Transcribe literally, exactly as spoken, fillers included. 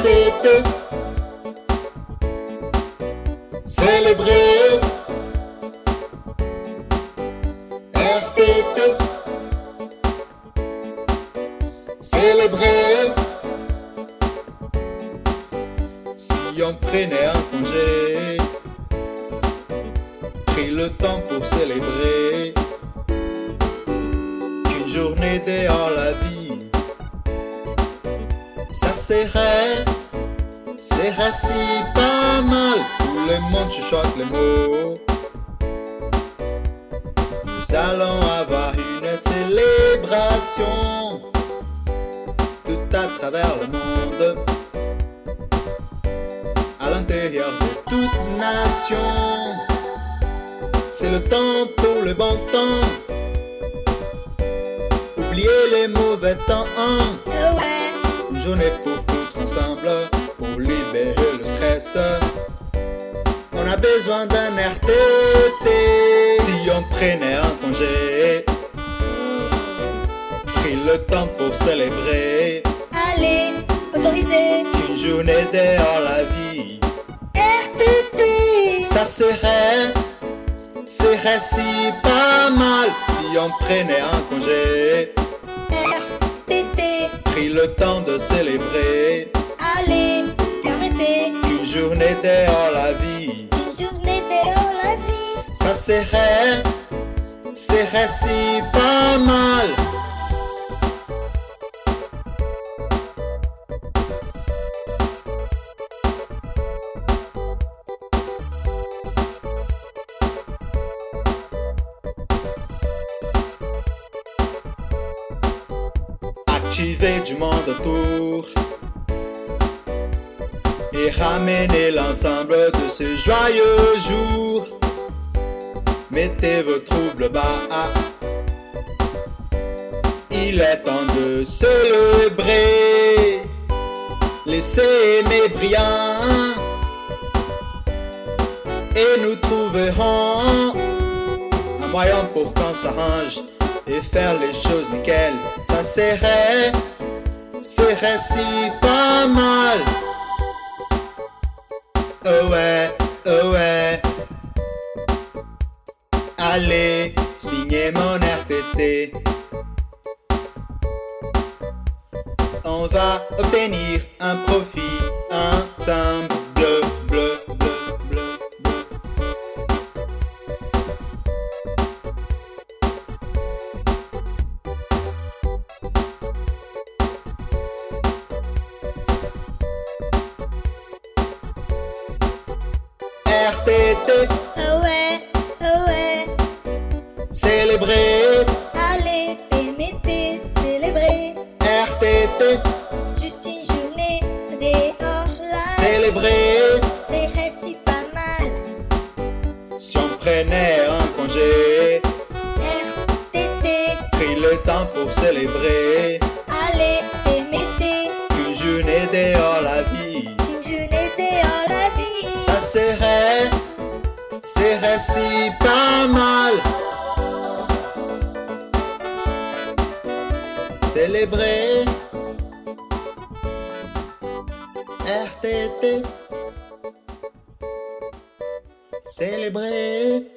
T T. Célébrer R T T. Célébrer. Si on prenait un congé, pris le temps pour célébrer qu'une journée dehors la vie, ça serait, serait si pas mal. Tout le monde chuchote les mots. Nous allons avoir une célébration tout à travers le monde, à l'intérieur de toute nation. C'est le temps pour le bon temps. Oubliez les mauvais temps. Oh ouais. Une journée pour foutre ensemble, pour libérer le stress. On a besoin d'un R T T. Si on prenait un congé, pris le temps pour célébrer, Allez, autorisé. qu'une journée dehors la vie, R T T. ça serait, serait si pas mal. Si on prenait un congé, R T T. pris le temps de célébrer, Allez, permettez. qu'une journée dehors la vie, Une journée dehors la vie. ça serait, serait si pas mal. Activez du monde autour et ramenez l'ensemble de ce joyeux jour. Mettez vos troubles bas, il est temps de célébrer. Laissez aimer brillant et nous trouverons un moyen pour qu'on s'arrange et faire les choses nickel. Ça serait, serait si pas mal. Oh ouais, oh ouais. Allez, signez mon R T T. On va obtenir un profit ensemble. Bleu, bleu, bleu, bleu, bleu. R T T, Oh ouais, oh ouais. célébrer. Allez, permettez, célébrer. R T T, Juste une journée dehors la célébrer. serait si pas mal. Si on prenait un congé, R T T. pris le temps pour célébrer Allez, permettez. qu'une journée dehors la vie, Une journée dehors la vie. ça serait, serait si pas mal. Célébrer R T T, célébrer.